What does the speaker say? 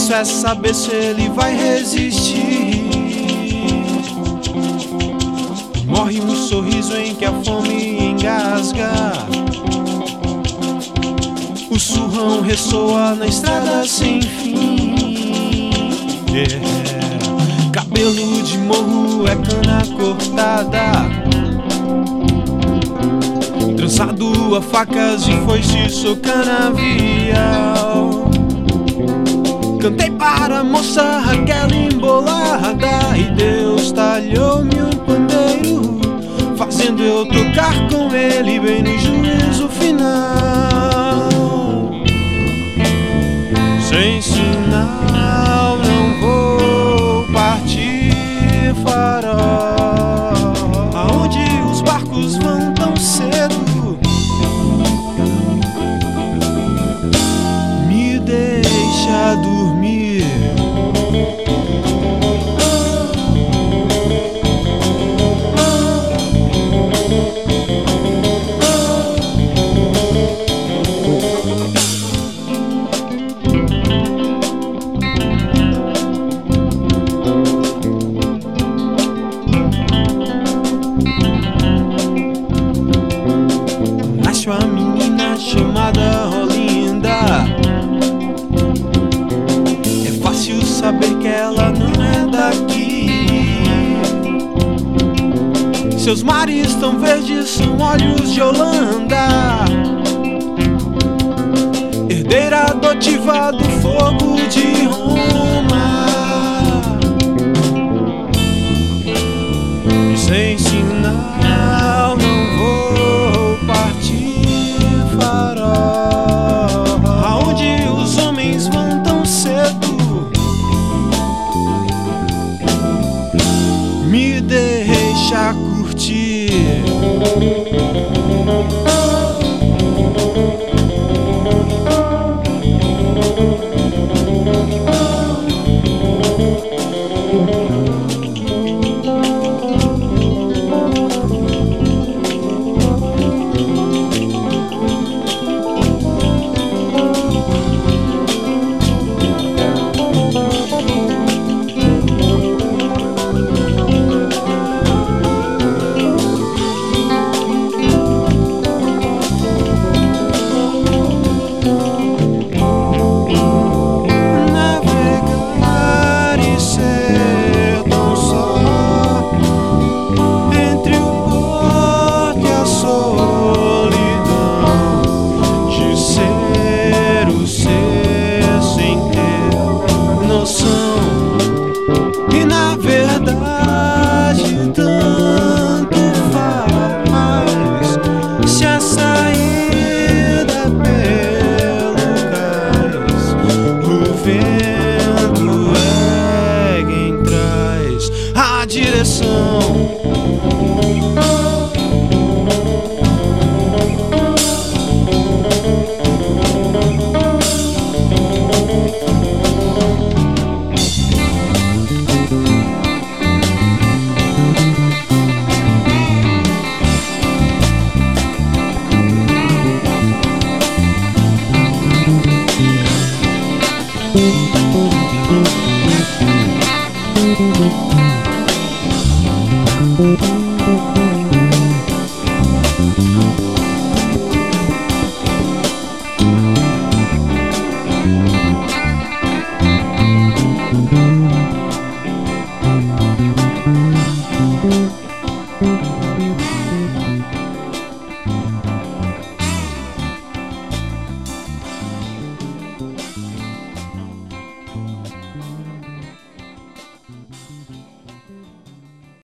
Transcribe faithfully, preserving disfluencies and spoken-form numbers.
difícil é saber se ele vai resistir. Morre um sorriso em que a fome engasga. O surrão ressoa na estrada sem fim. Yeah. Cabelo de morro é cana cortada, trançado a facas e foice socar canavial. Cantei para a moça Raquel embolada e Deus talhou-me um pandeiro, fazendo eu tocar com ele bem no juízo final. Sem sinal não vou partir, farol, aonde os barcos vão tão cedo. Me deixa dormir. Acho a menina chamada Rolinda. É fácil saber que ela não é daqui. Seus mares tão verdes são olhos de Holanda, herdeira adotiva do fogo de Roma. Sem sinal não vou partir, farol, aonde os homens vão tão cedo. Me deixa curtir. E na verdade tanto faz se a saída é pelo cais, o vento é quem traz a direção. Thank you.